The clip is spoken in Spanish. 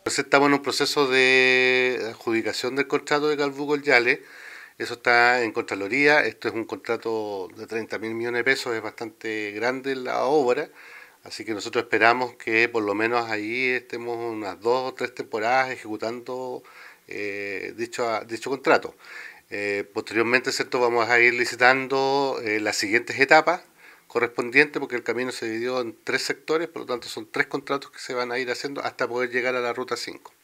Entonces estamos en un proceso de adjudicación del contrato de Calbuco-Yale. Eso está en Contraloría. Esto es un contrato de 30.000 millones de pesos, es bastante grande la obra. Así que nosotros esperamos que por lo menos ahí estemos unas 2 o 3 temporadas ejecutando dicho contrato. Posteriormente, ¿cierto? Vamos a ir licitando las siguientes etapas correspondientes, porque el camino se dividió en 3 sectores, por lo tanto son 3 contratos que se van a ir haciendo hasta poder llegar a la Ruta 5.